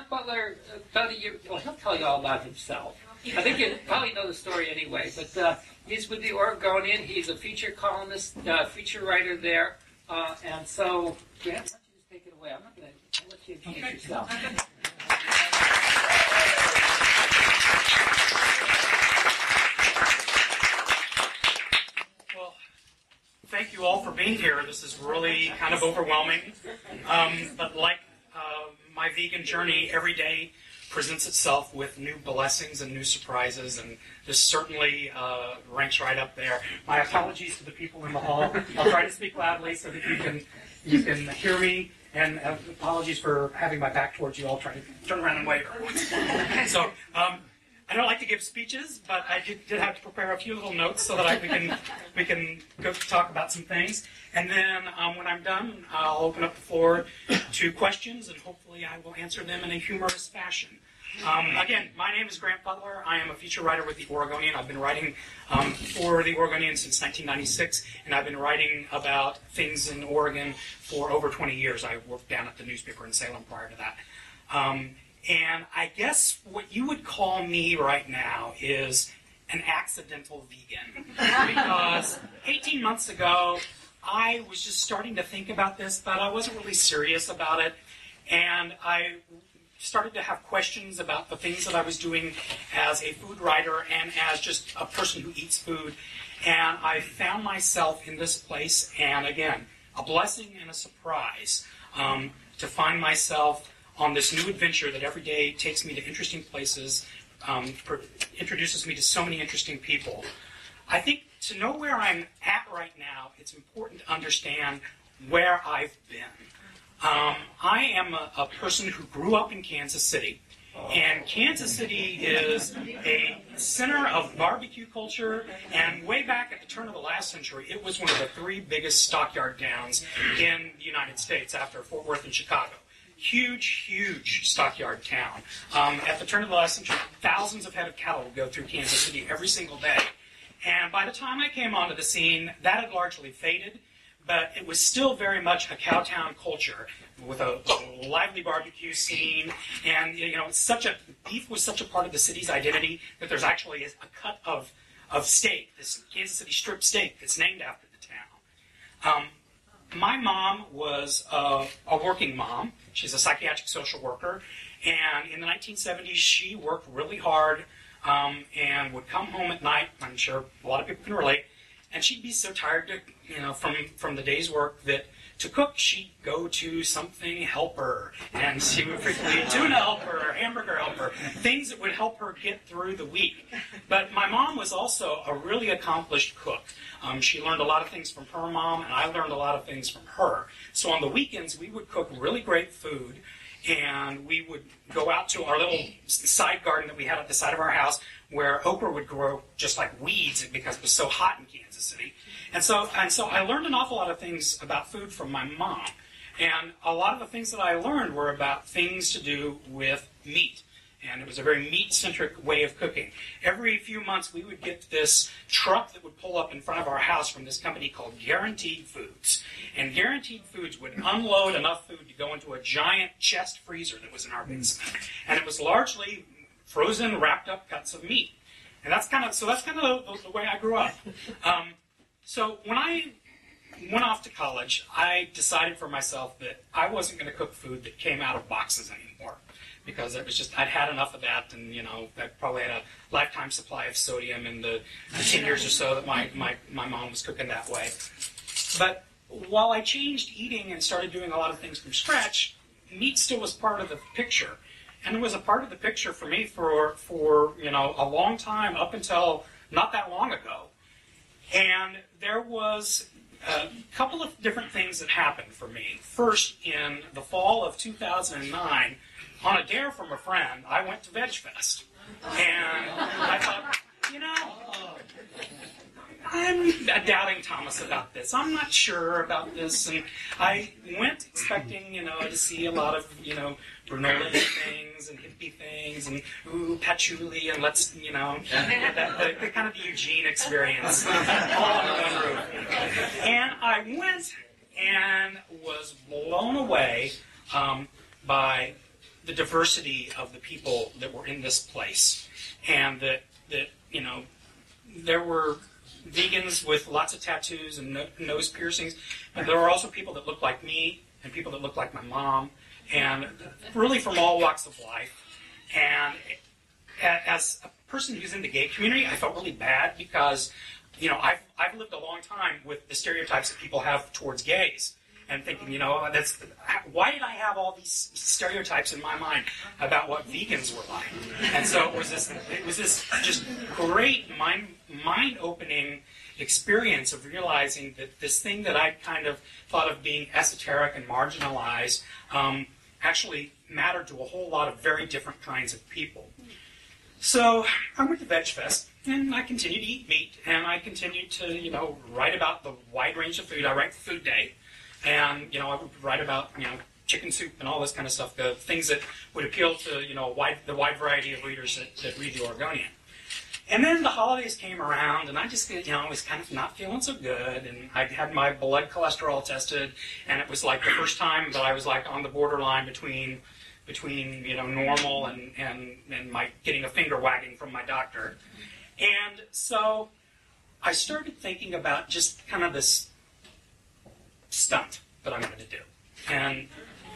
Grant Butler, about a year, well, he'll tell you all about himself. I think you probably know the story anyway, but he's with the Oregonian. He's a feature columnist, feature writer there. And so, Grant, why don't you just take it away? I'm not going to let you introduce yourself. Well, thank you all for being here. This is really kind of overwhelming. But like my vegan journey, every day presents itself with new blessings and new surprises, and this certainly ranks right up there. My apologies to the people in the hall. I'll try to speak loudly so that you can hear me, and apologies for having my back towards you. I'll try to turn around and wave. So I don't like to give speeches, but I did have to prepare a few little notes so that we can go talk about some things. And then when I'm done, I'll open up the floor to questions, and hopefully I will answer them in a humorous fashion. Again, my name is Grant Butler. I am a feature writer with the Oregonian. I've been writing for the Oregonian since 1996, and I've been writing about things in Oregon for over 20 years. I worked down at the newspaper in Salem prior to that. And I guess what you would call me right now is an accidental vegan. Because 18 months ago, I was just starting to think about this, but I wasn't really serious about it. And I started to have questions about the things that I was doing as a food writer and as just a person who eats food. And I found myself in this place, and again, a blessing and a surprise to find myself on this new adventure that every day takes me to interesting places, introduces me to so many interesting people. I think to know where I'm at right now, it's important to understand where I've been. I am a person who grew up in Kansas City, and Kansas City is a center of barbecue culture, and way back at the turn of the last century, it was one of the three biggest stockyard towns in the United States after Fort Worth and Chicago. Huge, huge stockyard town. At the turn of the last century, thousands of head of cattle would go through Kansas City every single day. And by the time I came onto the scene, that had largely faded, but it was still very much a cowtown culture with a lively barbecue scene. And beef was such a part of the city's identity that there's actually a cut of steak, this Kansas City strip steak, that's named after the town. My mom was a working mom. She's a psychiatric social worker. And in the 1970s, she worked really hard and would come home at night. I'm sure a lot of people can relate. And she'd be so tired from the day's work that to cook, she'd go to something helper. And she would frequently tuna helper, hamburger helper, things that would help her get through the week. But my mom was also a really accomplished cook. She learned a lot of things from her mom, and I learned a lot of things from her. So on the weekends, we would cook really great food, and we would go out to our little side garden that we had at the side of our house where okra would grow just like weeds because it was so hot in Kansas City. And so I learned an awful lot of things about food from my mom. And a lot of the things that I learned were about things to do with meat. And it was a very meat-centric way of cooking. Every few months, we would get this truck that would pull up in front of our house from this company called Guaranteed Foods. And Guaranteed Foods would unload enough food to go into a giant chest freezer that was in our basement. And it was largely frozen, wrapped-up cuts of meat. And that's kind of the way I grew up. So when I went off to college, I decided for myself that I wasn't going to cook food that came out of boxes anymore. Because it was just, I'd had enough of that, and I probably had a lifetime supply of sodium in the 10 years or so that my mom was cooking that way. But while I changed eating and started doing a lot of things from scratch, meat still was part of the picture. And it was a part of the picture for me for a long time, up until not that long ago. And there was a couple of different things that happened for me. First, in the fall of 2009, on a dare from a friend, I went to VegFest. And I thought, I'm doubting Thomas about this. I'm not sure about this. And I went expecting, to see a lot of, granola things and hippie things and patchouli and let's, the kind of the Eugene experience all under one roof. And I went and was blown away by the diversity of the people that were in this place, and that there were vegans with lots of tattoos and nose piercings, and there were also people that looked like me and people that looked like my mom, and really from all walks of life. And as a person who's in the gay community, I felt really bad because, I've lived a long time with the stereotypes that people have towards gays, and thinking, why did I have all these stereotypes in my mind about what vegans were like? And so it was this just great mind-opening experience of realizing that this thing that I kind of thought of being esoteric and marginalized actually mattered to a whole lot of very different kinds of people. So I went to VegFest, and I continued to eat meat, and I continued to, write about the wide range of food. I write for Food Day, and, I would write about, chicken soup and all this kind of stuff, the things that would appeal to, the wide variety of readers that read the Oregonian. And then the holidays came around, and I just, was kind of not feeling so good, and I had my blood cholesterol tested, and it was like the first time that I was like on the borderline between normal and my getting a finger wagging from my doctor. And so I started thinking about just kind of this stunt that I'm going to do. And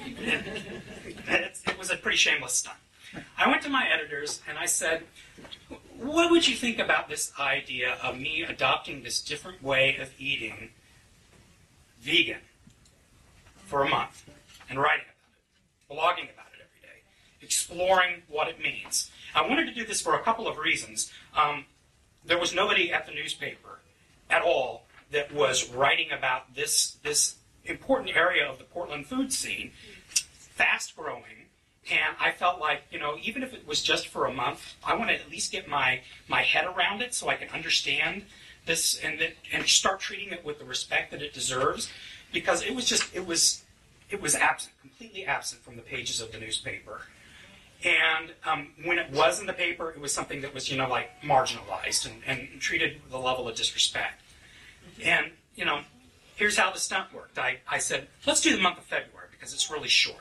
it was a pretty shameless stunt. I went to my editors and I said, what would you think about this idea of me adopting this different way of eating vegan for a month and writing about it, blogging about it every day, exploring what it means? I wanted to do this for a couple of reasons. There was nobody at the newspaper at all that was writing about this important area of the Portland food scene, fast growing, and I felt like, even if it was just for a month, I want to at least get my head around it so I can understand this and start treating it with the respect that it deserves, because it was absent, completely absent from the pages of the newspaper. And when it was in the paper, it was something that was, marginalized and treated with a level of disrespect. And, here's how the stunt worked. I said, let's do the month of February because it's really short.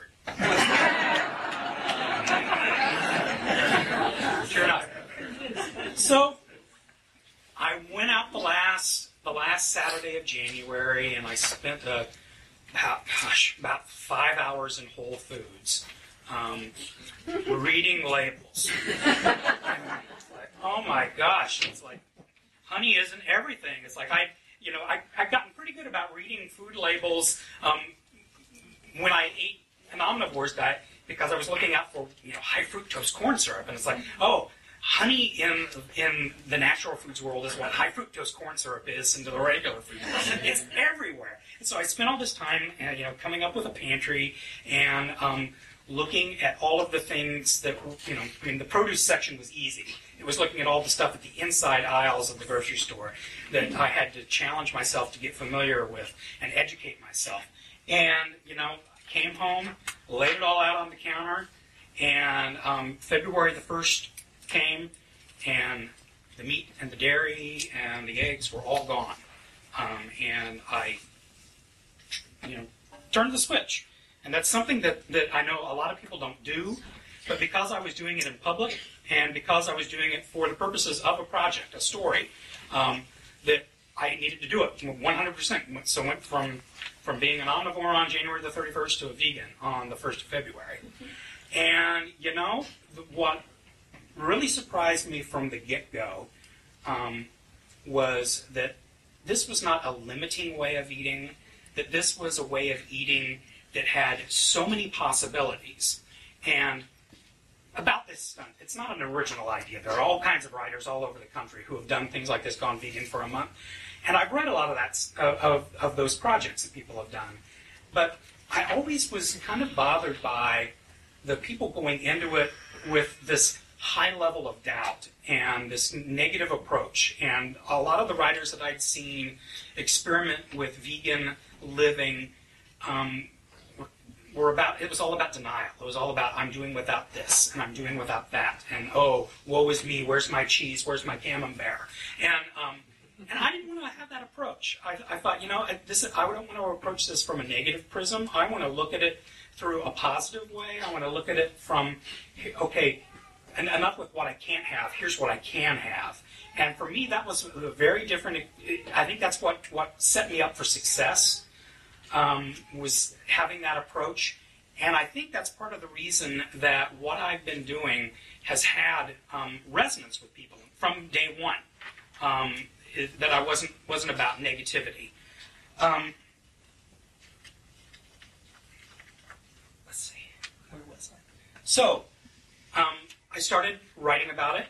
Sure enough. So I went out the last Saturday of January, and I spent about 5 hours in Whole Foods reading labels. Oh my gosh! It's like honey isn't everything. It's like I've gotten pretty good about reading food labels when I ate an omnivore's diet, because I was looking out for high fructose corn syrup, and it's like, oh, honey in the natural foods world is what high fructose corn syrup is into the regular food world. It's everywhere. And so I spent all this time, coming up with a pantry and looking at all of the things that, the produce section was easy. It was looking at all the stuff at the inside aisles of the grocery store that I had to challenge myself to get familiar with and educate myself. And, came home, laid it all out on the counter, and February the 1st came, and the meat and the dairy and the eggs were all gone. And I, turned the switch. And that's something that I know a lot of people don't do, but because I was doing it in public, and because I was doing it for the purposes of a project, a story, that I needed to do it 100%. So I went from being an omnivore on January the 31st to a vegan on the 1st of February. And, what really surprised me from the get-go was that this was not a limiting way of eating, that this was a way of eating that had so many possibilities. And about this stunt, it's not an original idea. There are all kinds of writers all over the country who have done things like this, gone vegan for a month. And I've read a lot of that of those projects that people have done. But I always was kind of bothered by the people going into it with this high level of doubt and this negative approach. And a lot of the writers that I'd seen experiment with vegan living it was all about denial. It was all about, I'm doing without this, and I'm doing without that, and oh, woe is me, where's my cheese, where's my camembert? And I didn't want to have that approach. I thought, I don't want to approach this from a negative prism. I want to look at it through a positive way. I want to look at it from, okay, and enough with what I can't have. Here's what I can have. And for me, that was a very different. I think that's what set me up for success, was having that approach. And I think that's part of the reason that what I've been doing has had resonance with people from day one. That I wasn't about negativity. Let's see, where was I? So, I started writing about it.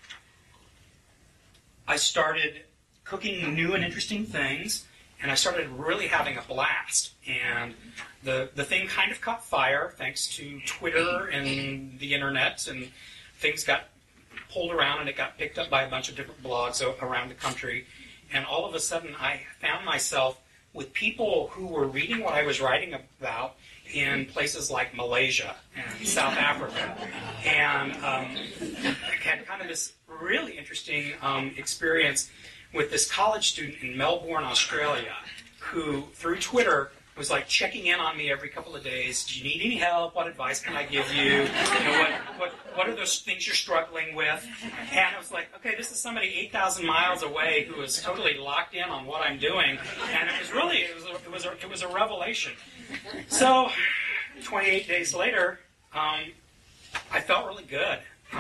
I started cooking new and interesting things, and I started really having a blast. And the thing kind of caught fire thanks to Twitter and the internet, and things got pulled around, and it got picked up by a bunch of different blogs around the country. And all of a sudden, I found myself with people who were reading what I was writing about in places like Malaysia and South Africa, and had kind of this really interesting experience with this college student in Melbourne, Australia, who through Twitter was like checking in on me every couple of days. Do you need any help? What advice can I give you? You know, what are those things you're struggling with? And I was like, okay, this is somebody 8,000 miles away who is totally locked in on what I'm doing, and it was a revelation. So, 28 days later, I felt really good.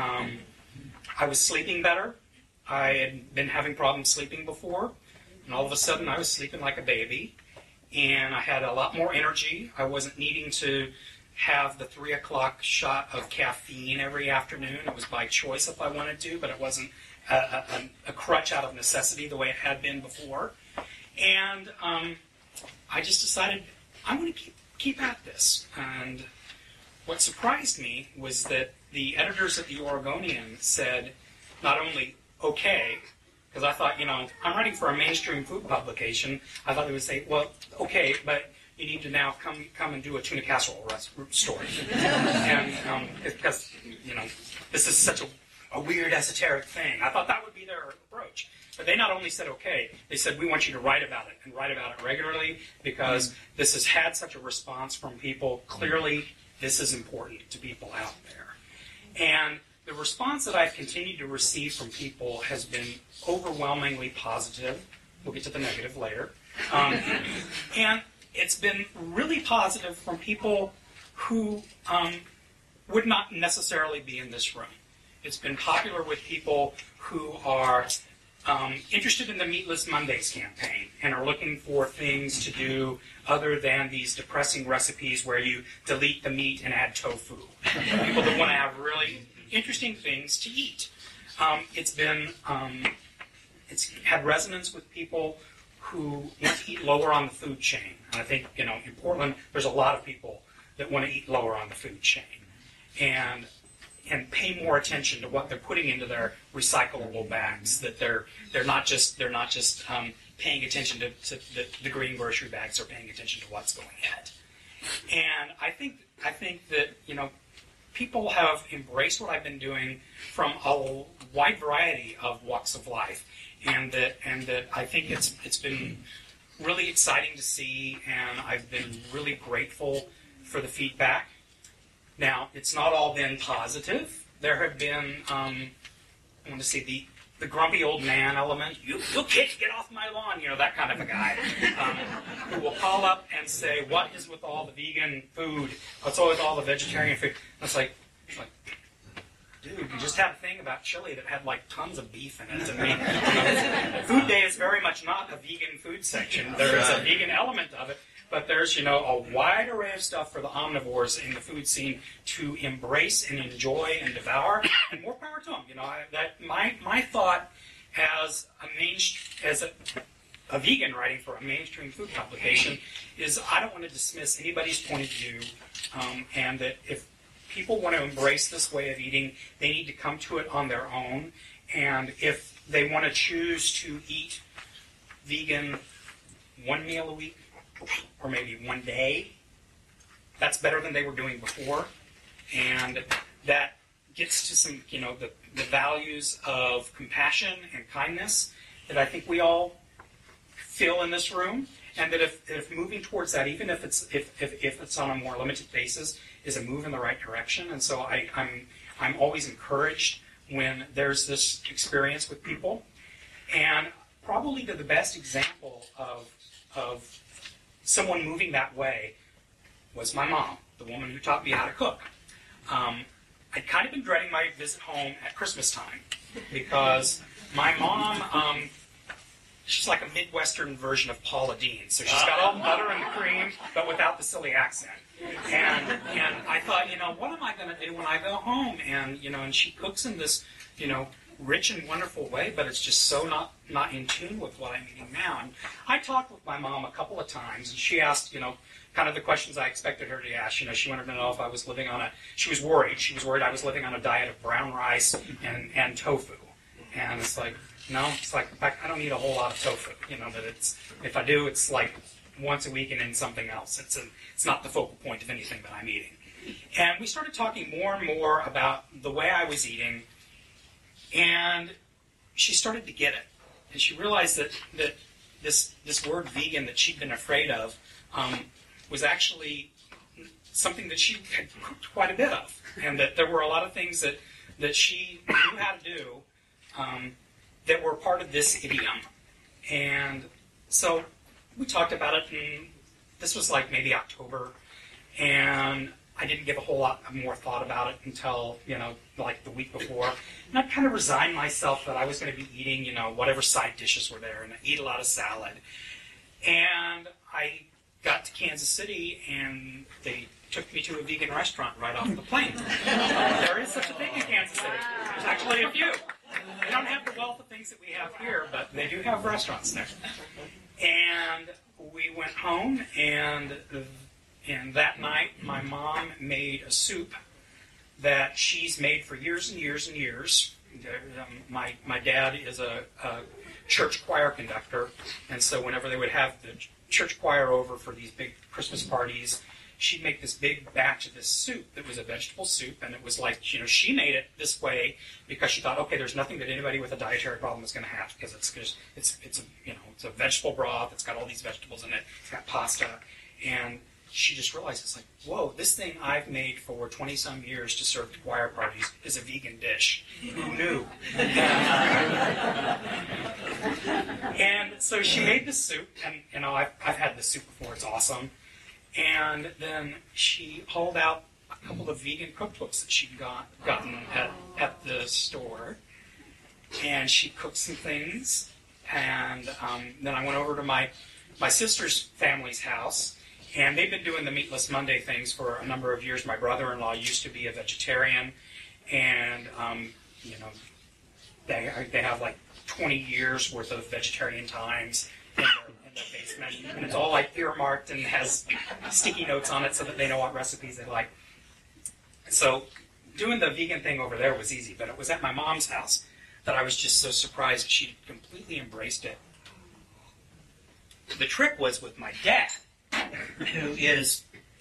I was sleeping better. I had been having problems sleeping before, and all of a sudden I was sleeping like a baby, and I had a lot more energy. I wasn't needing to have the 3 o'clock shot of caffeine every afternoon. It was by choice if I wanted to, but it wasn't a crutch out of necessity the way it had been before. And I just decided I'm going to keep at this. And what surprised me was that the editors at the Oregonian said not only okay, because I thought, I'm writing for a mainstream food publication. I thought they would say, well, okay, but you need to now come and do a tuna casserole story. And because, this is such a weird esoteric thing. I thought that would be their approach. But they not only said, okay, they said, we want you to write about it, and write about it regularly, because this has had such a response from people. Clearly, this is important to people out there. And the response that I've continued to receive from people has been overwhelmingly positive. We'll get to the negative later. And it's been really positive from people who would not necessarily be in this room. It's been popular with people who are interested in the Meatless Mondays campaign and are looking for things to do other than these depressing recipes where you delete the meat and add tofu. People that want to have really interesting things to eat. It's had resonance with people who want to eat lower on the food chain. And I think, in Portland, there's a lot of people that want to eat lower on the food chain and pay more attention to what they're putting into their recyclable bags. That they're not just paying attention to the green grocery bags. They're paying attention to what's going in it. And I think that people have embraced what I've been doing from a wide variety of walks of life, and that I think it's been really exciting to see, and I've been really grateful for the feedback. Now, it's not all been positive. There have been, I want to say, the grumpy old man element. You kids, get off my lawn, that kind of a guy, who will call up and say, what is with all the vegan food? What's with all the vegetarian food? And it's like, dude, you just had a thing about chili that had tons of beef in it. I mean, Food Day is very much not a vegan food section. There is a vegan element of it, but there's a wide array of stuff for the omnivores in the food scene to embrace and enjoy and devour, and more power to them. My thought as a vegan writing for a mainstream food publication is I don't want to dismiss anybody's point of view, and that if people want to embrace this way of eating, they need to come to it on their own. And if they want to choose to eat vegan one meal a week, or maybe one day, that's better than they were doing before. And that gets to some, the values of compassion and kindness that I think we all feel in this room. and that if moving towards that, even if it's on a more limited basis, is a move in the right direction. And so I'm always encouraged when there's this experience with people. And probably the best example of someone moving that way was my mom, the woman who taught me how to cook. I'd kind of been dreading my visit home at Christmas time because my mom, she's like a Midwestern version of Paula Deen. So she's got all the butter and the cream, but without the silly accent. And I thought, what am I going to do when I go home? And, and she cooks in this, rich and wonderful way, but it's just so not in tune with what I'm eating now. And I talked with my mom a couple of times, and she asked, kind of the questions I expected her to ask. She wanted to know if I was living on she was worried. She was worried I was living on a diet of brown rice and tofu. And it's like, no, it's like, in fact, I don't eat a whole lot of tofu. That if I do, it's like once a week and then something else. It's not the focal point of anything that I'm eating. And we started talking more and more about the way I was eating, and she started to get it. And she realized that this word vegan that she'd been afraid of was actually something that she had cooked quite a bit of, and that there were a lot of things that she knew how to do that were part of this idiom. And so we talked about it, and this was like maybe October, and I didn't give a whole lot more thought about it until, like the week before. And I kind of resigned myself that I was going to be eating, whatever side dishes were there, and I eat a lot of salad. And I got to Kansas City, and they took me to a vegan restaurant right off the plane. There is such a thing in Kansas City. There's actually a few. They don't have the wealth of things that we have here, but they do have restaurants there. And we went home, and that night my mom made a soup that she's made for years and years and years. My dad is a church choir conductor, and so whenever they would have the church choir over for these big Christmas parties, she'd make this big batch of this soup that was a vegetable soup, and it was like, she made it this way because she thought, okay, there's nothing that anybody with a dietary problem is going to have, because it's a vegetable broth, it's got all these vegetables in it, it's got pasta, and she just realized, it's like, whoa, this thing I've made for 20-some years to serve to choir parties is a vegan dish. Who knew? And so she made this soup, and I've had this soup before, it's awesome. And then she hauled out a couple of vegan cookbooks that she'd gotten at the store, and she cooked some things. And then I went over to my sister's family's house, and they've been doing the Meatless Monday things for a number of years. My brother-in-law used to be a vegetarian, and they have like 20 years worth of vegetarian times in their basement, and it's all like earmarked and has sticky notes on it so that they know what recipes they like. So doing the vegan thing over there was easy, but it was at my mom's house that I was just so surprised that she completely embraced it. The trick was with my dad, who is,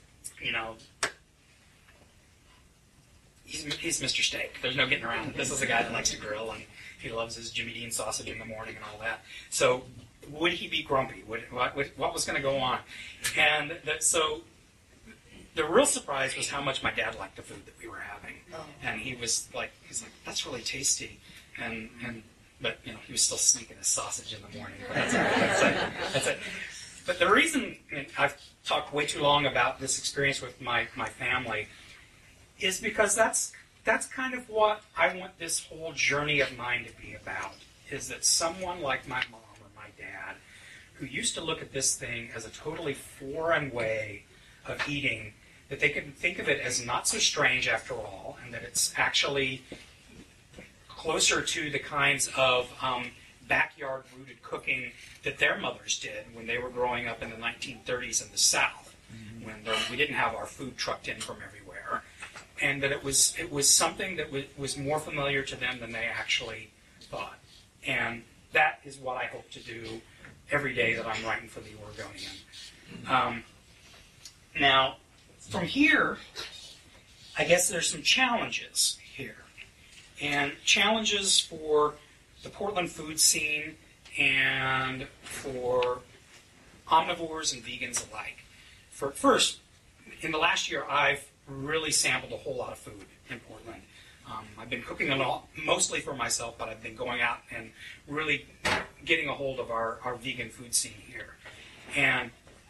he's Mr. Steak. There's no getting around it. This is a guy that likes to grill, and he loves his Jimmy Dean sausage in the morning and all that. So would he be grumpy? What was going to go on? And so the real surprise was how much my dad liked the food that we were having. And he's like, that's really tasty. But he was still sneaking his sausage in the morning. But that's it. But the reason I've talked way too long about this experience with my family is because that's kind of what I want this whole journey of mine to be about, is that someone like my mom or my dad, who used to look at this thing as a totally foreign way of eating, that they can think of it as not so strange after all, and that it's actually closer to the kinds of backyard-rooted cooking that their mothers did when they were growing up in the 1930s in the South, when we didn't have our food trucked in from everywhere, and that it was something that was more familiar to them than they actually thought. And that is what I hope to do every day that I'm writing for the Oregonian. Now, from here, I guess there's some challenges here. And challenges for the Portland food scene and for omnivores and vegans alike. First, in the last year, I've really sampled a whole lot of food in Portland. I've been cooking a lot, mostly for myself, but I've been going out and really getting a hold of our vegan food scene here. And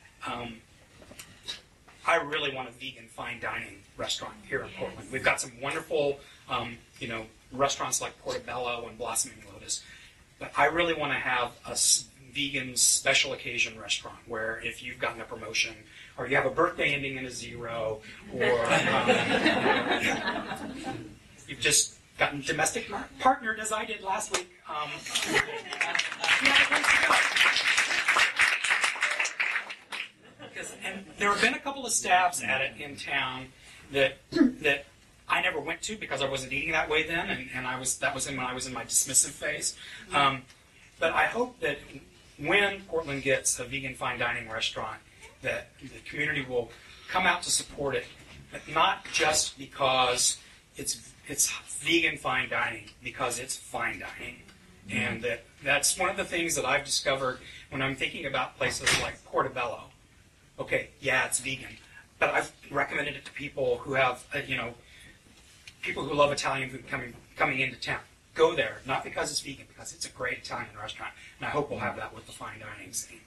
I really want a vegan fine dining restaurant here in Portland. We've got some wonderful, restaurants like Portobello and Blossoming Lotus, but I really want to have a vegan special occasion restaurant where if you've gotten a promotion or you have a birthday ending in a 0, or you've just gotten domestic partnered as I did last week, you have a place to go. And there have been a couple of stabs at it in town that I never went to because I wasn't eating that way then, and that was when I was in my dismissive phase. But I hope that when Portland gets a vegan fine dining restaurant, that the community will come out to support it, but not just because it's vegan fine dining, because it's fine dining. And that's one of the things that I've discovered when I'm thinking about places like Portobello. Okay, yeah, it's vegan, but I've recommended it to people who have, people who love Italian food coming into town. Go there, not because it's vegan, because it's a great Italian restaurant, and I hope we'll have that with the fine dining scene.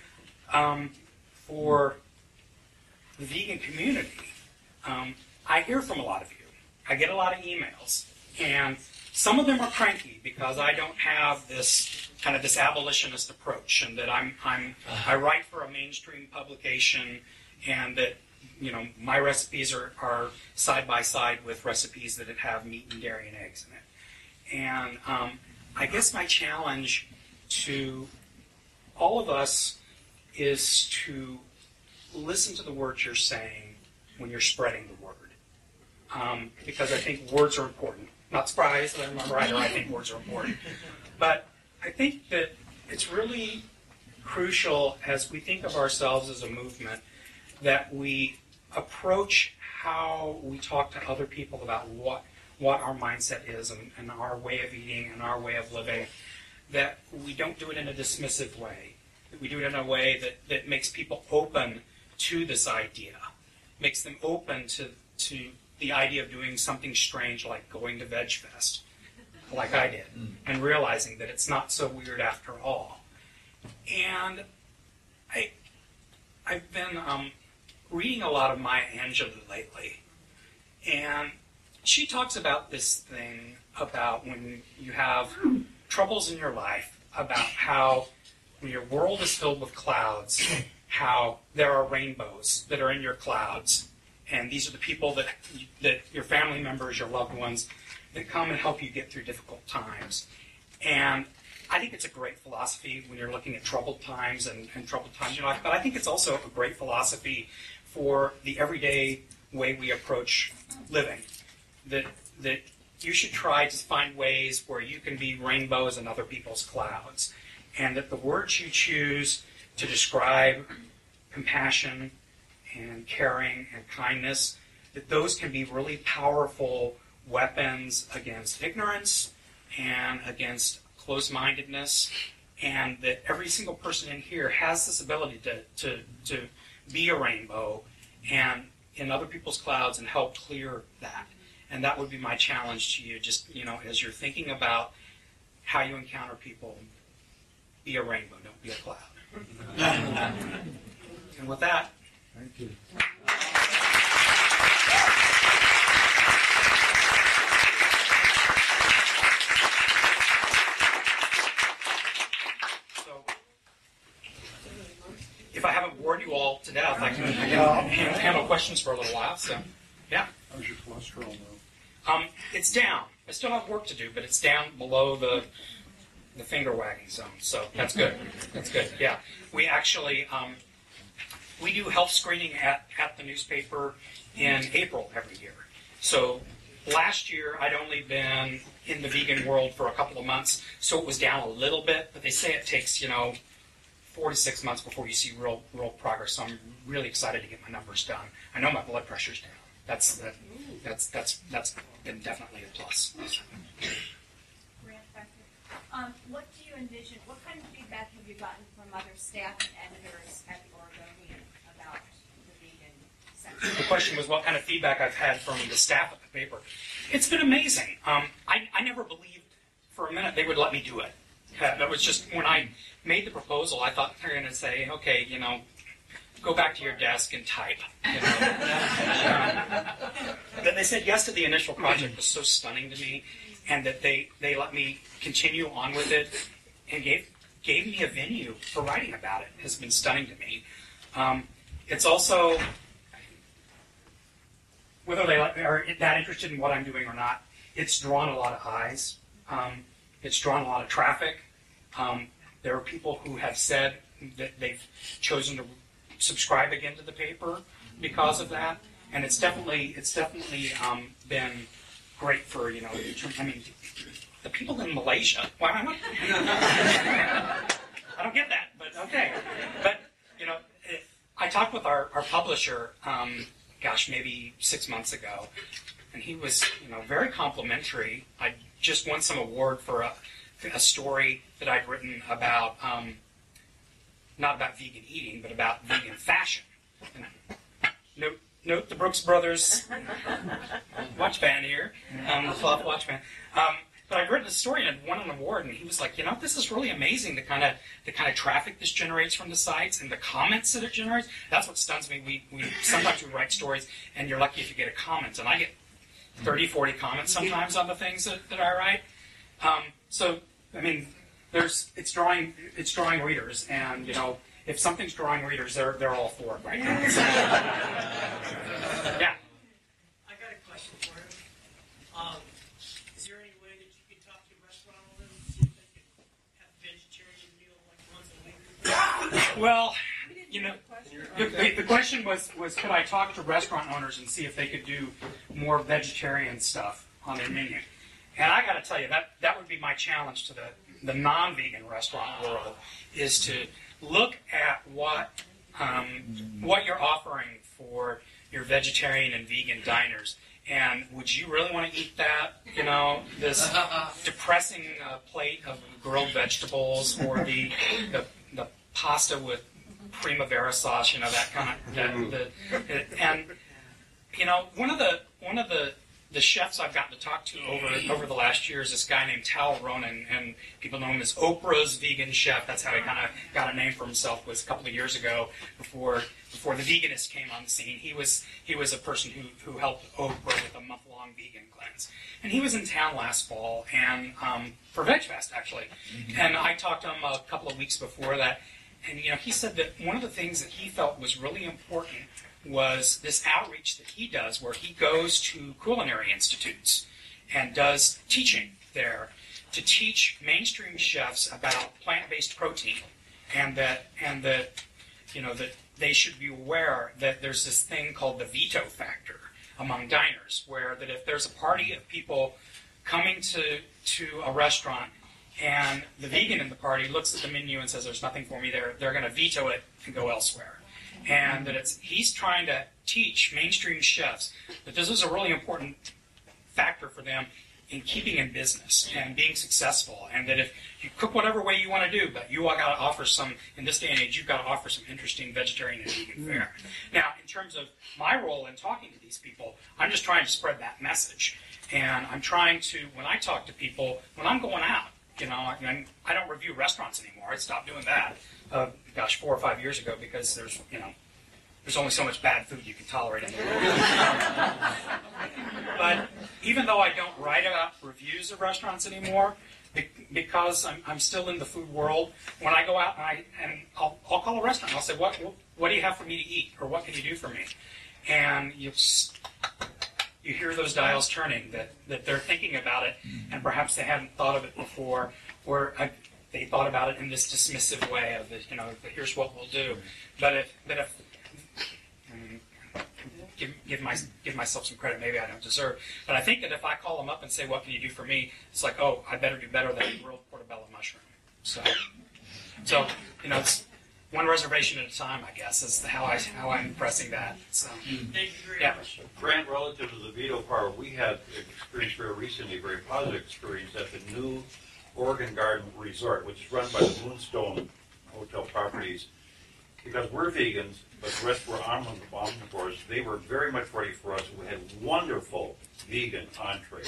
For the vegan community, I hear from a lot of you. I get a lot of emails, and some of them are cranky because I don't have this abolitionist approach, and that I write for a mainstream publication, and that my recipes are side by side with recipes that have meat and dairy and eggs in it. And I guess my challenge to all of us is to listen to the words you're saying when you're spreading the word. Because I think words are important. Not surprised that I'm a writer, I think words are important. But I think that it's really crucial as we think of ourselves as a movement that we approach how we talk to other people about what our mindset is and our way of eating and our way of living, that we don't do it in a dismissive way, that we do it in a way that makes people open to this idea, makes them open to the idea of doing something strange like going to Veg Fest, like I did, and realizing that it's not so weird after all. And I've been reading a lot of Maya Angelou lately, and she talks about this thing about when you have troubles in your life, about how when your world is filled with clouds, how there are rainbows that are in your clouds. And these are the people that your family members, your loved ones, that come and help you get through difficult times. And I think it's a great philosophy when you're looking at troubled times and troubled times in your life. But I think it's also a great philosophy for the everyday way we approach living. That you should try to find ways where you can be rainbows in other people's clouds. And that the words you choose to describe compassion and caring and kindness, that those can be really powerful weapons against ignorance and against closed-mindedness, and that every single person in here has this ability to be a rainbow and in other people's clouds and help clear that. And that would be my challenge to you, just, as you're thinking about how you encounter people, be a rainbow, don't be a cloud. And with that, thank you. So, if I haven't bored you all to death, I can handle questions for a little while. So, yeah. How's your cholesterol though? It's down. I still have work to do, but it's down below the finger wagging zone. So that's good. That's good. Yeah. We actually we do health screening at the newspaper in April every year. So last year I'd only been in the vegan world for a couple of months, so it was down a little bit. But they say it takes 4 to 6 months before you see real progress. So I'm really excited to get my numbers done. I know my blood pressure's down. That's been definitely a plus. What do you envision? What kind of feedback have you gotten from other staff and editors at the Oregonian about the vegan section? The question was what kind of feedback I've had from the staff at the paper. It's been amazing. I never believed for a minute they would let me do it. That was just when I made the proposal, I thought they're going to say, okay, go back to your desk and type. Then they said yes to the initial project was so stunning to me, and that they let me continue on with it and gave me a venue for writing about it has been stunning to me. It's also, whether they are that interested in what I'm doing or not, it's drawn a lot of eyes. It's drawn a lot of traffic. There are people who have said that they've chosen to subscribe again to the paper because of that, and it's definitely been great for the people in Malaysia. Why am I don't get that, but okay. But I talked with our publisher, maybe 6 months ago, and he was very complimentary. I just won some award for a story that I'd written about. Not about vegan eating, but about vegan fashion. Note the Brooks Brothers watch band here, the Fluff watch band. But I'd written a story and I'd won an award, and he was like, this is really amazing, the kind of traffic this generates from the sites and the comments that it generates. That's what stuns me. We sometimes we write stories, and you're lucky if you get a comment, and I get 30, 40 comments sometimes on the things that I write. It's drawing readers, and if something's drawing readers, they're all for it right now. So, yeah. I got a question for you. Is there any way that you could talk to restaurant owners and see if they could have a vegetarian meal like once a week? Well, the question was could I talk to restaurant owners and see if they could do more vegetarian stuff on their menu? And I got to tell you, that would be my challenge to the non-vegan restaurant world, is to look at what you're offering for your vegetarian and vegan diners. And would you really want to eat that? This depressing plate of grilled vegetables, or the pasta with primavera sauce, that kind of one of the chefs I've gotten to talk to over the last year is this guy named Tal Ronan, and people know him as Oprah's vegan chef. That's how he kind of got a name for himself. Was a couple of years ago, before the veganists came on the scene. He was a person who helped Oprah with a month-long vegan cleanse, and he was in town last fall and for VegFest actually. And I talked to him a couple of weeks before that, and he said that one of the things that he felt was really important was this outreach that he does, where he goes to culinary institutes and does teaching there to teach mainstream chefs about plant-based protein, and that they should be aware that there's this thing called the veto factor among diners, where that if there's a party of people coming to a restaurant and the vegan in the party looks at the menu and says there's nothing for me there, they're going to veto it and go elsewhere. And that he's trying to teach mainstream chefs that this is a really important factor for them in keeping in business and being successful, and that if you cook whatever way you want to do, but you all got to offer some, in this day and age, you've got to offer some interesting vegetarian and vegan fare. Now, in terms of my role in talking to these people, I'm just trying to spread that message. And I'm trying to, when I talk to people, when I'm going out, I don't review restaurants anymore. I stopped doing that, 4 or 5 years ago, because there's only so much bad food you can tolerate in the world. But even though I don't write about reviews of restaurants anymore, because I'm still in the food world, when I go out and I'll call a restaurant and I'll say, what do you have for me to eat, or what can you do for me? And you hear those dials turning, that they're thinking about it, and perhaps they hadn't thought of it before, or they thought about it in this dismissive way of, here's what we'll do. But if give myself some credit maybe I don't deserve, but I think that if I call them up and say, what can you do for me, it's like, oh, I better do better than a grilled portobello mushroom. So it's one reservation at a time, I guess, is how I'm pressing that. So, Thank you very much. Grant, relative to the veto power, we had experienced very recently, very positive experience at the new Oregon Garden Resort, which is run by the Moonstone Hotel Properties. Because we're vegans, but the rest were omnivores, they were very much ready for us. We had wonderful vegan entrees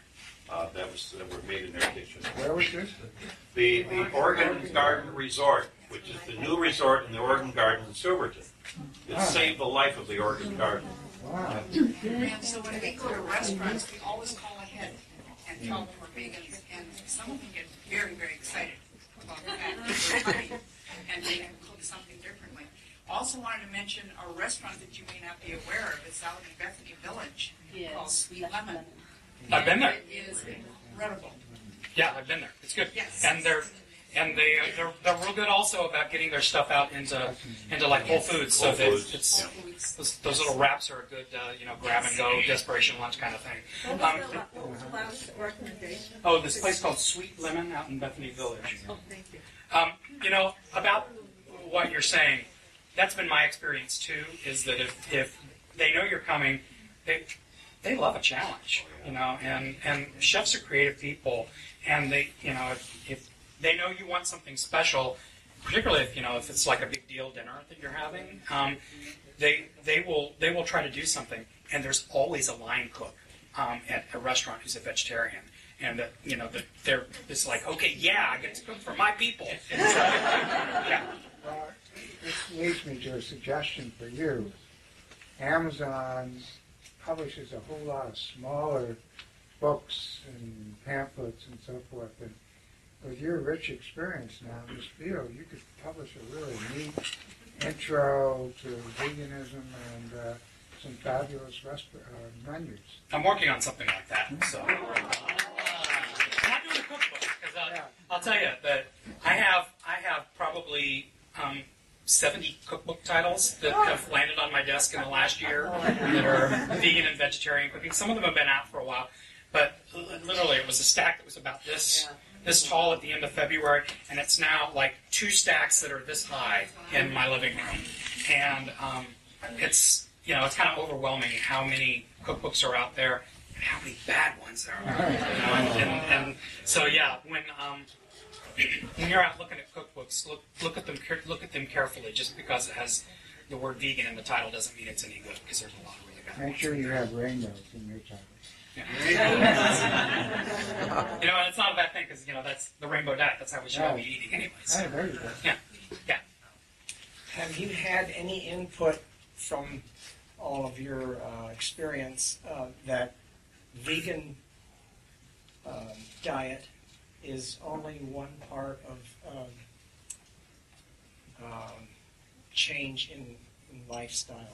that were made in their kitchen. Where was this? The Oregon Garden Resort, which is the new resort in the Oregon Gardens in Silverton. It saved the life of the Oregon Garden. Wow. And so when we go to restaurants, we always call ahead and tell them we're vegans, and some of them get very, very excited about the fact that we're coming and they can cook something differently. Also wanted to mention a restaurant that you may not be aware of. It's out in Bethany Village called Sweet Lemon. I've been there. It is incredible. Yeah, I've been there. It's good. Yes. And they're real good also about getting their stuff out into like Whole Foods, so Whole that Foods. it's Whole Foods. those little wraps are a good grab and go desperation lunch kind of thing. What was the last recommendation? Oh, this place called Sweet Lemon out in Bethany Village. Oh, thank you. About what you're saying, that's been my experience too, is that if they know you're coming, they love a challenge, and chefs are creative people, and they, if they know you want something special, particularly if it's like a big deal dinner that you're having, they will try to do something, and there's always a line cook at a restaurant who's a vegetarian. And they're it's like, okay, yeah, I get to cook for my people. And so, yeah. This leads me to a suggestion for you. Amazon publishes a whole lot of smaller books and pamphlets and so forth. And with your rich experience now in this field, you could publish a really neat intro to veganism and some fabulous menus. I'm working on something like that. So. I'm not doing a cookbook, because I'll tell you that I have probably 70 cookbook titles that have landed on my desk in the last year that are vegan and vegetarian cooking. Some of them have been out for a while, but literally it was a stack that was about this tall at the end of February, and it's now like 2 stacks that are this high in my living room. And it's it's kind of overwhelming how many cookbooks are out there and how many bad ones there are. And so when you're out looking at cookbooks, look at them carefully. Just because it has the word vegan in the title doesn't mean it's any good, because there's a lot of really bad Make ones. sure you have rainbows in your title. Yeah. And it's not a bad thing, because that's the rainbow diet. That's how we should all be eating anyways. Oh, there you go. Yeah. Have you had any input from all of your experience that vegan diet is only one part of change in lifestyle?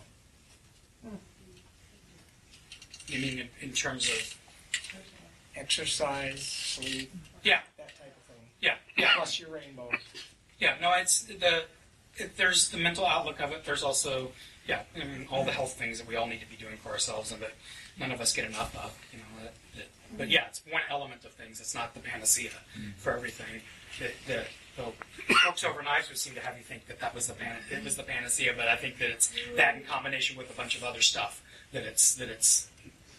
You mean in terms of Exercise, sleep, yeah, that type of thing. yeah. Plus your rainbows. Yeah, no, there's the mental outlook of it. There's also, all the health things that we all need to be doing for ourselves, and that none of us get enough of. But yeah, it's one element of things. It's not the panacea for everything. The folks over knives would seem to have you think that was the panacea, but I think that it's that in combination with a bunch of other stuff that it's.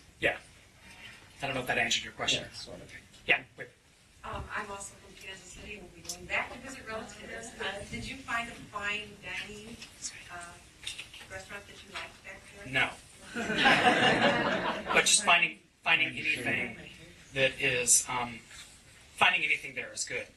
I don't know if that answered your question. Yeah, sort of. Yeah. Wait. I'm also from Kansas City. We'll be going back to visit relatives. Did you find a fine dining restaurant that you liked back there? No. But just finding anything that is finding anything there is good.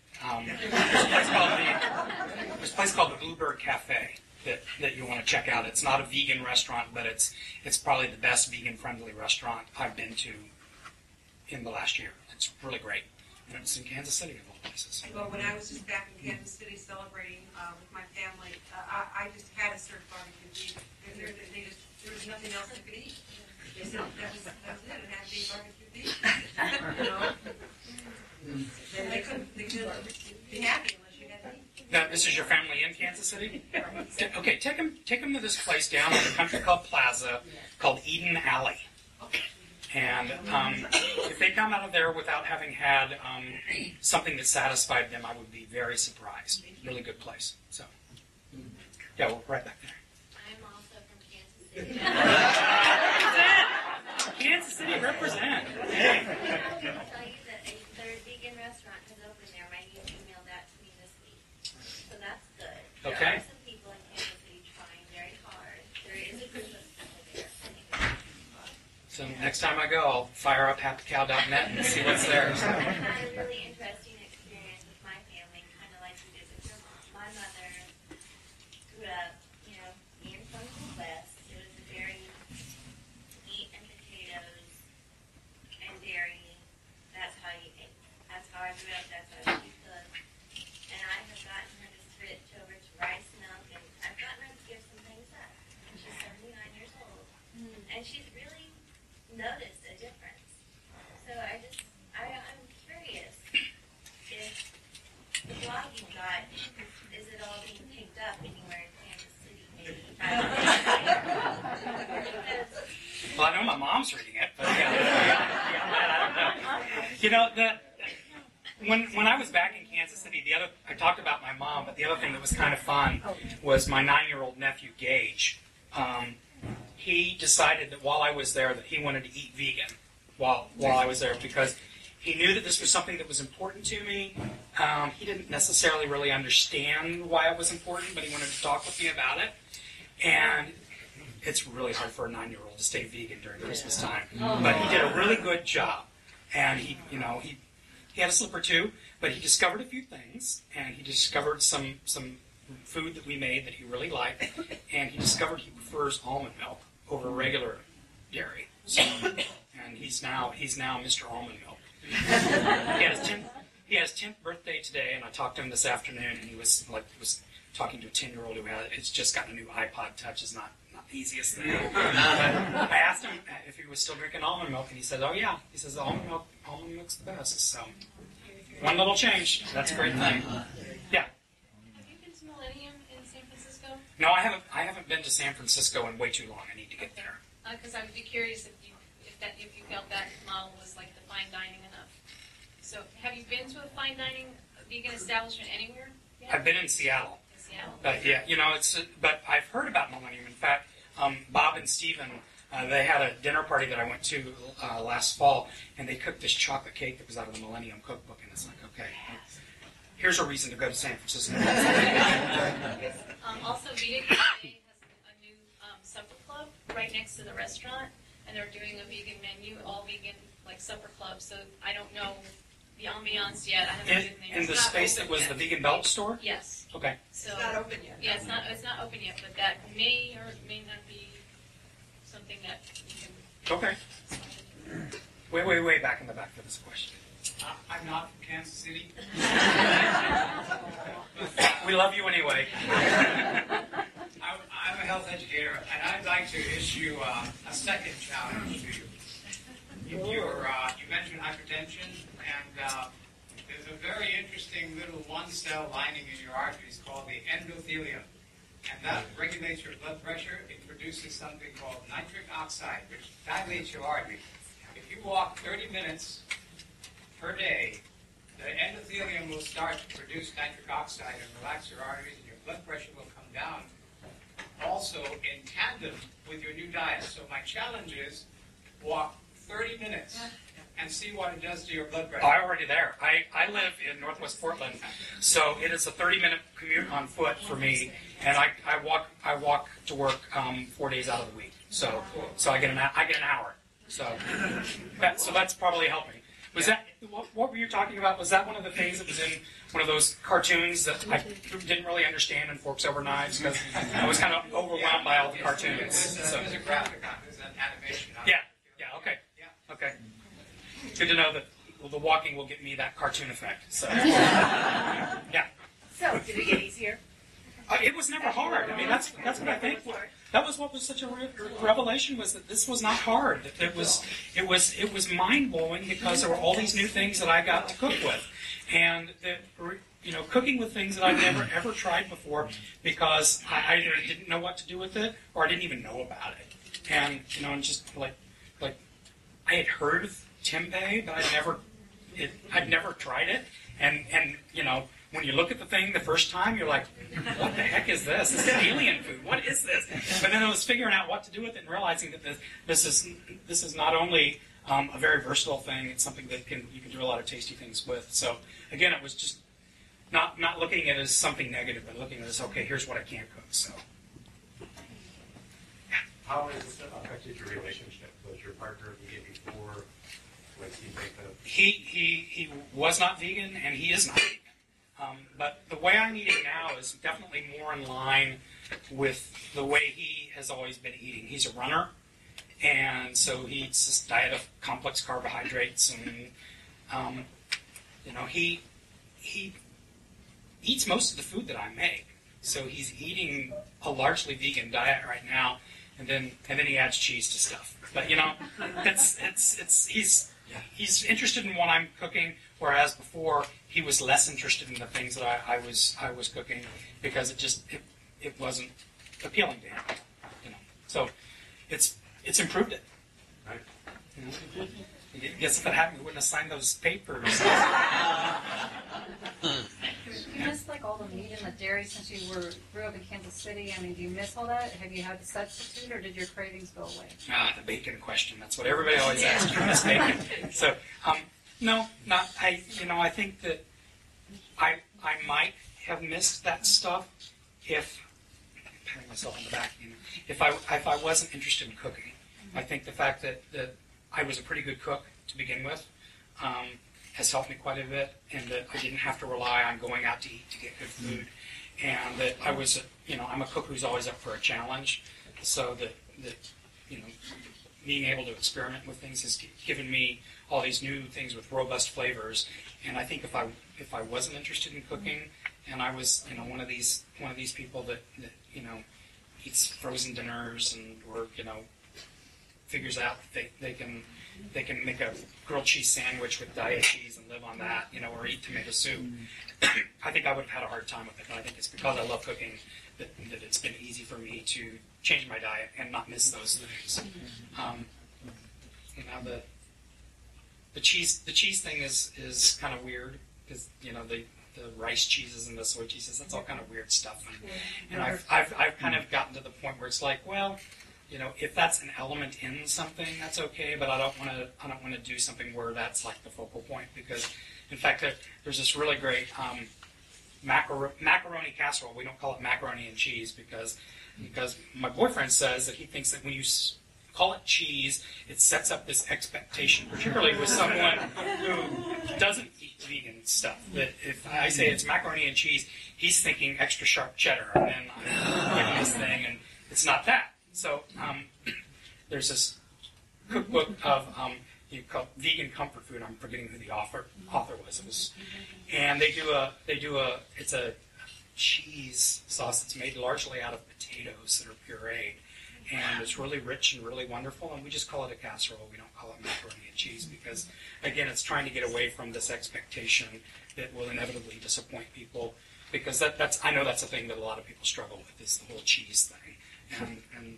There's a place called the Bluebird Cafe that you want to check out. It's not a vegan restaurant, but it's probably the best vegan friendly restaurant I've been to in the last year. It's really great. And it's in Kansas City of all places. Well, when I was just back in Kansas City celebrating with my family, I just had a served barbecue beef. There was nothing else I could eat. They said that was it. It had to be barbecue beef. And they couldn't be happy unless you had meat. Now, this is your family in Kansas City? Okay, take them to this place down at the Country Club Plaza called Eden Alley. And if they come out of there without having had something that satisfied them, I would be very surprised. Really good place. So, yeah, we're right back there. I'm also from Kansas City. Kansas City, represent. I'll tell you that their vegan restaurant has opened go, I'll fire up happycow.net and see what's there. I had a really interesting experience with my family, kind of like you did with your mom. My mother grew up, being from the West. It was a very meat and potatoes and dairy. That's how you ate. That's how I grew up. That's how she cooked. And I have gotten her to switch over to rice milk, and I've gotten her to give some things up. She's 79 years old, and she's really noticed a difference. So I'm curious if the blog you got, is it all being picked up anywhere in Kansas City, maybe? Well, I know my mom's reading it, but I don't know. When I was back in Kansas City, I talked about my mom, but the other thing that was kind of fun was my 9-year-old nephew, Gage. He decided that while I was there that he wanted to eat vegan while I was there because he knew that this was something that was important to me. He didn't necessarily really understand why it was important, but he wanted to talk with me about it. And it's really hard for a 9-year-old to stay vegan during Christmas time. But he did a really good job. And he had a slip or two, but he discovered a few things, and he discovered some food that we made that he really liked, and he discovered he prefers almond milk over regular dairy. So, and he's now Mr. Almond Milk. He had his 10th birthday today, and I talked to him this afternoon, and he was talking to a 10-year-old who has just gotten a new iPod Touch. Is not the easiest thing. I asked him if he was still drinking almond milk, and he said, "Oh yeah." He says almond milk's the best. So one little change. That's a great thing. Yeah. Have you been to Millennium in San Francisco? No, I haven't been to San Francisco in way too long. I need to get there. Because I would be curious if you felt that model was like the fine dining enough. So, have you been to a fine dining vegan establishment anywhere yet? I've been in Seattle. In Seattle. But yeah, but I've heard about Millennium. In fact, Bob and Stephen, they had a dinner party that I went to last fall, and they cooked this chocolate cake that was out of the Millennium Cookbook, and it's like, okay, here's a reason to go to San Francisco. Also, Vita Cafe has a new supper club right next to the restaurant, and they're doing a vegan menu, all vegan, like supper club. So I don't know the ambiance yet. I haven't been there. In the space that was the Vegan Belt store? Yes. Okay. So, It's not open yet. Yeah, it's not open yet, but that may or may not be something that you can. Okay. Way back in the back for this question. I'm not from Kansas City. We love you anyway. I'm a health educator, and I'd like to issue a second challenge to you. You mentioned hypertension, and there's a very interesting little one-cell lining in your arteries called the endothelium, and that regulates your blood pressure. It produces something called nitric oxide, which dilates your artery. If you walk 30 minutes per day, the endothelium will start to produce nitric oxide and relax your arteries, and your blood pressure will come down. Also, in tandem with your new diet. So my challenge is walk 30 minutes and see what it does to your blood pressure. I'm already there. I live in Northwest Portland, so it is a 30-minute commute on foot for me, and I walk to work 4 days out of the week. So I get an hour. So that's probably helping. Was that what were you talking about? Was that one of the things that was in one of those cartoons that I didn't really understand in Forks Over Knives because I was kind of overwhelmed by all the cartoons. There's a graphic on it. There's an animation on it. Yeah. Okay. Good to know that the walking will get me that cartoon effect. So yeah. So, did it get easier? It was never hard. I mean, that's what I think. That was what was such a revelation, was that this was not hard. That it was mind blowing because there were all these new things that I got to cook with, and that, cooking with things that I'd never ever tried before because I either didn't know what to do with it or I didn't even know about it. And and just like I had heard of tempeh, but I'd never tried it. And when you look at the thing the first time, you're like, what the heck is this? This is alien food. What is this? But then I was figuring out what to do with it and realizing that this is not only a very versatile thing, it's something that you can do a lot of tasty things with. So again, it was just not looking at it as something negative, but looking at it as, okay, here's what I can cook. So How has this affected your relationship? Does your your partner vegan before? Like, do you think that? He was not vegan, and he is not vegan. But the way I'm eating now is definitely more in line with the way he has always been eating. He's a runner, and so he eats this diet of complex carbohydrates, and he eats most of the food that I make. So he's eating a largely vegan diet right now, and then he adds cheese to stuff. But he's interested in what I'm cooking, whereas before he was less interested in the things that I was cooking because it wasn't appealing to him. So it's improved it. Right. I guess if it happened, we wouldn't have signed those papers. You miss like all the meat and the dairy since you grew up in Kansas City. I mean, do you miss all that? Have you had to substitute, or did your cravings go away? The bacon question. That's what everybody always asks. You miss bacon. So, no, not. I think that I might have missed that stuff if, patting myself on the back, if I wasn't interested in cooking. I think the fact that I was a pretty good cook to begin with has helped me quite a bit, and that I didn't have to rely on going out to eat to get good food, and that I was, I'm a cook who's always up for a challenge, so that being able to experiment with things has given me all these new things with robust flavors. And I think if I wasn't interested in cooking, and I was one of these people that eats frozen dinners or figures out that they can make a grilled cheese sandwich with diet cheese and live on that, or eat tomato soup. I think I would have had a hard time with it, but I think it's because I love cooking that it's been easy for me to change my diet and not miss those things. The cheese thing is kind of weird because the rice cheeses and the soy cheeses, that's all kind of weird stuff. And I've kind of gotten to the point where it's like, well, if that's an element in something, that's okay, but I don't want to do something where that's like the focal point, because, in fact, there's this really great macaroni casserole. We don't call it macaroni and cheese because my boyfriend says that he thinks that when you call it cheese, it sets up this expectation, particularly with someone who doesn't eat vegan stuff. That if I say it's macaroni and cheese, he's thinking extra sharp cheddar, and then I'm getting this thing, and it's not that. So there's this cookbook of called Vegan Comfort Food. I'm forgetting who the author was. And it's a cheese sauce that's made largely out of potatoes that are pureed, and it's really rich and really wonderful. And we just call it a casserole. We don't call it macaroni and cheese because, again, it's trying to get away from this expectation that will inevitably disappoint people. Because I know that's a thing that a lot of people struggle with, is the whole cheese thing. And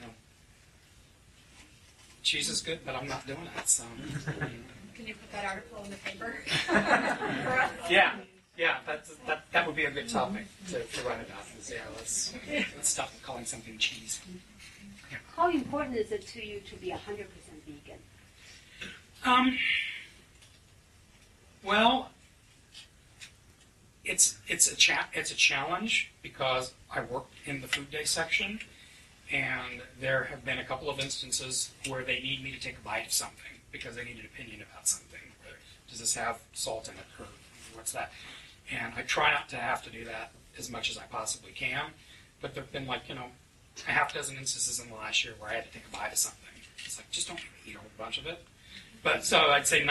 cheese is good, but I'm not doing it. So. Can you put that article in the paper? Yeah, that would be a good topic to write about. Let's stop calling something cheese. Yeah. How important is it to you to be 100% vegan? Well, it's a challenge because I work in the food day section. And there have been a couple of instances where they need me to take a bite of something because they need an opinion about something. Does this have salt in it, or what's that? And I try not to have to do that as much as I possibly can. But there have been a half dozen instances in the last year where I had to take a bite of something. It's like, just don't eat a whole bunch of it. But so I'd say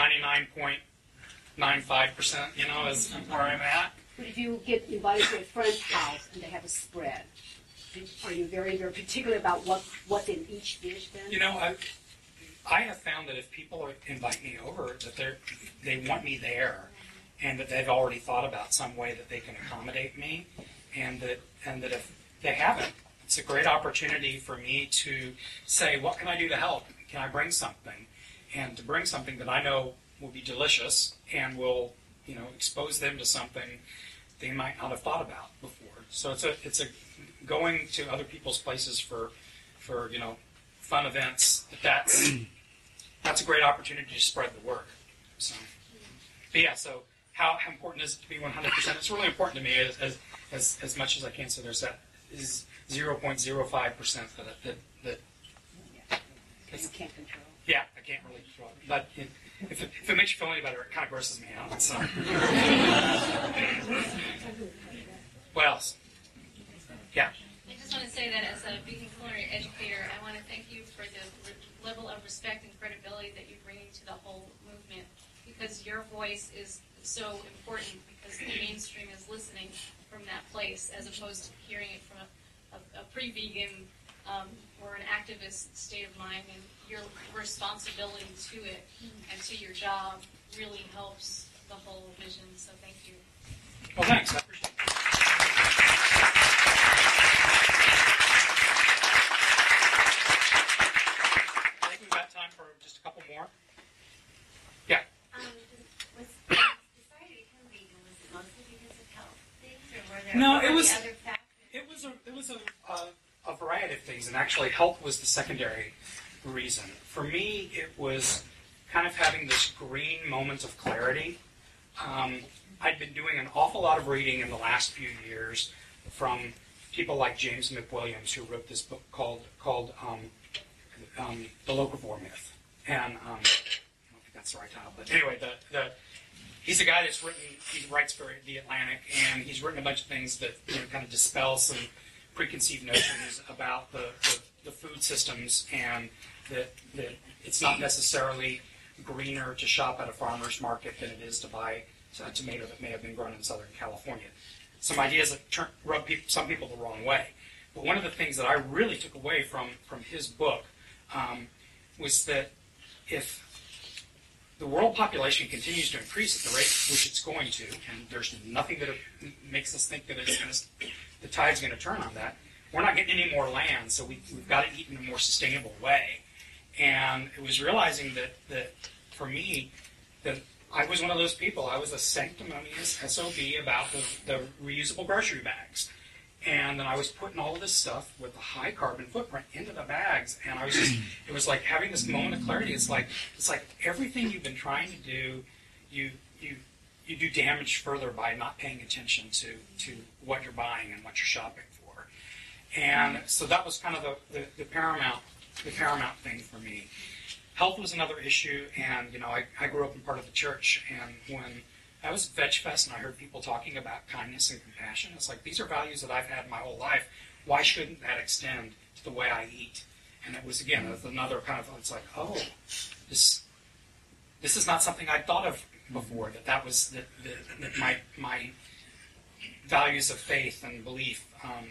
99.95%, is where I'm at. But if you get invited to a friend's house and they have a spread, are you very, very particular about what's in each dish then? I have found that if people invite me over, that they want me there, and that they've already thought about some way that they can accommodate me, and that if they haven't, it's a great opportunity for me to say, what can I do to help? Can I bring something? And to bring something that I know will be delicious and will, expose them to something they might not have thought about before. So it's a going to other people's places for fun events. That's a great opportunity to spread the word. So, but yeah. So how important is it to be 100%? It's really important to me as much as I can. So there's that is 0.05% that you can't control. Yeah, I can't really throw it. But if it makes you feel any better, it kind of grosses me out. So. What else? Yeah. I just want to say that as a vegan culinary educator, I want to thank you for the level of respect and credibility that you bring to the whole movement, because your voice is so important, because the mainstream is listening from that place as opposed to hearing it from a pre-vegan or an activist state of mind, and your responsibility to it and to your job really helps the whole vision, so thank you. Well, thanks. I appreciate it. I think we've got time for just a couple more. Yeah. Was decided to become vegan, was it mostly because of health things, or were there No, other it was a variety of things, and actually health was the secondary reason. For me, it was kind of having this green moment of clarity. I'd been doing an awful lot of reading in the last few years from people like James McWilliams, who wrote this book called The Locavore Myth. And I don't think that's the right title, but anyway, he's a guy he writes for The Atlantic, and he's written a bunch of things that kind of dispel some preconceived notions about the food systems, and that it's not necessarily greener to shop at a farmer's market than it is to buy a tomato that may have been grown in Southern California. Some ideas that rub some people the wrong way. But one of the things that I really took away from his book was that if the world population continues to increase at the rate which it's going to, and there's nothing that makes us think that the tide's going to turn on that, we're not getting any more land, so we've got to eat in a more sustainable way. And it was realizing that for me, that I was one of those people. I was a sanctimonious SOB about the reusable grocery bags. And then I was putting all of this stuff with a high carbon footprint into the bags, and I was it was like having this moment of clarity. It's like everything you've been trying to do, you do damage further by not paying attention to what you're buying and what you're shopping for. And so that was kind of the paramount thing for me. Health was another issue, and I grew up in part of the church, and when I was at Veg Fest and I heard people talking about kindness and compassion, it's like, these are values that I've had my whole life. Why shouldn't that extend to the way I eat? And it was, again, another kind of, it's like, oh, this is not something I'd thought of before, that my values of faith and belief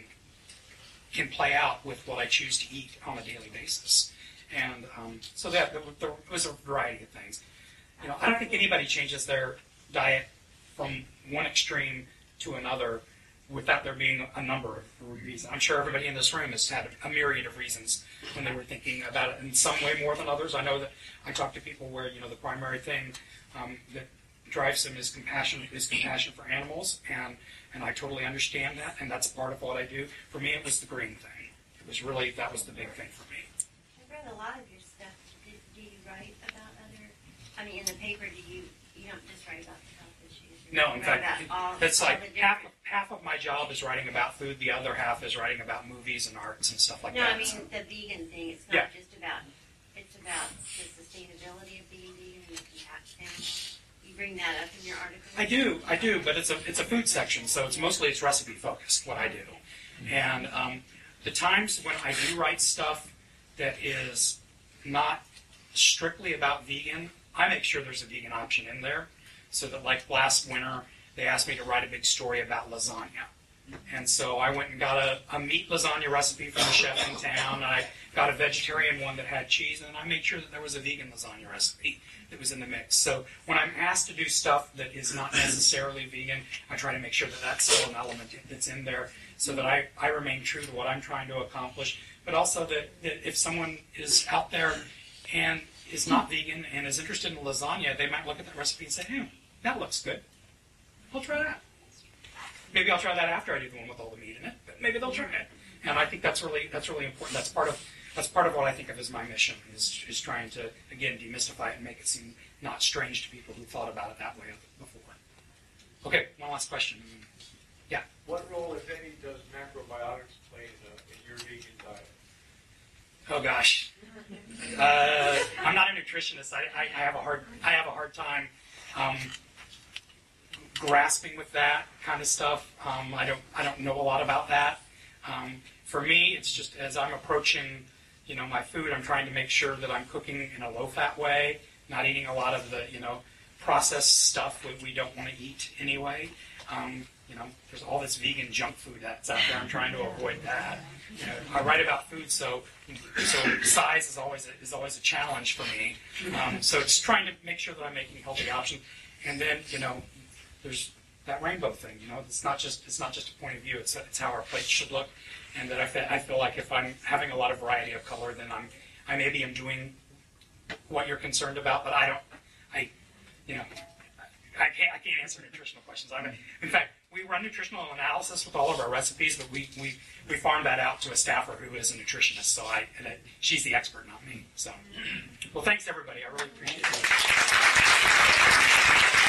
can play out with what I choose to eat on a daily basis. And so there was a variety of things. I don't think anybody changes their diet from one extreme to another without there being a number of reasons. I'm sure everybody in this room has had a myriad of reasons when they were thinking about it, in some way more than others. I know that I talk to people where the primary thing that drives them is compassion for animals, and I totally understand that, and that's part of what I do. For me, it was the green thing. That was the big thing for me. I've read a lot of your stuff. Do you write about in the paper, you don't just write about the health issues? No, in fact, that's like half of my job is writing about food, the other half is writing about movies and arts and stuff like that. No, I mean, the vegan thing, it's not just about, it's about the sustainability of being vegan and the compassion. You bring that up in your article? I do, but it's a food section, so it's recipe focused, what I do. And the times when I do write stuff that is not strictly about vegan, I make sure there's a vegan option in there, so that, like last winter, they asked me to write a big story about lasagna. And so I went and got a meat lasagna recipe from the chef in town, and I got a vegetarian one that had cheese, and I made sure that there was a vegan lasagna recipe that was in the mix. So when I'm asked to do stuff that is not necessarily vegan, I try to make sure that that's still an element that's in there, so that I remain true to what I'm trying to accomplish, but also that if someone is out there and is not vegan and is interested in lasagna, they might look at that recipe and say, hey, that looks good. I'll try that. Maybe I'll try that after I do the one with all the meat in it, but maybe they'll try it. And I think that's really important. That's part of what I think of as my mission, is trying to, again, demystify it and make it seem not strange to people who thought about it that way before. Okay, one last question. Yeah? What role, if any, does macrobiotics play in your vegan diet? Oh, gosh. I'm not a nutritionist. I have a hard time grasping with that kind of stuff. I don't know a lot about that. For me, it's just as I'm approaching, my food, I'm trying to make sure that I'm cooking in a low-fat way, not eating a lot of the, processed stuff that we don't want to eat anyway. There's all this vegan junk food that's out there. I'm trying to avoid that. I write about food, so size is always a challenge for me. So it's trying to make sure that I'm making healthy options. And then, there's that rainbow thing. It's not just a point of view. It's how our plates should look. And that I feel like if I'm having a lot of variety of color, then I maybe am doing what you're concerned about, but I can't answer nutritional questions. In fact, we run nutritional analysis with all of our recipes, but we farm that out to a staffer who is a nutritionist. So she's the expert, not me. So, well, thanks everybody. I really appreciate it.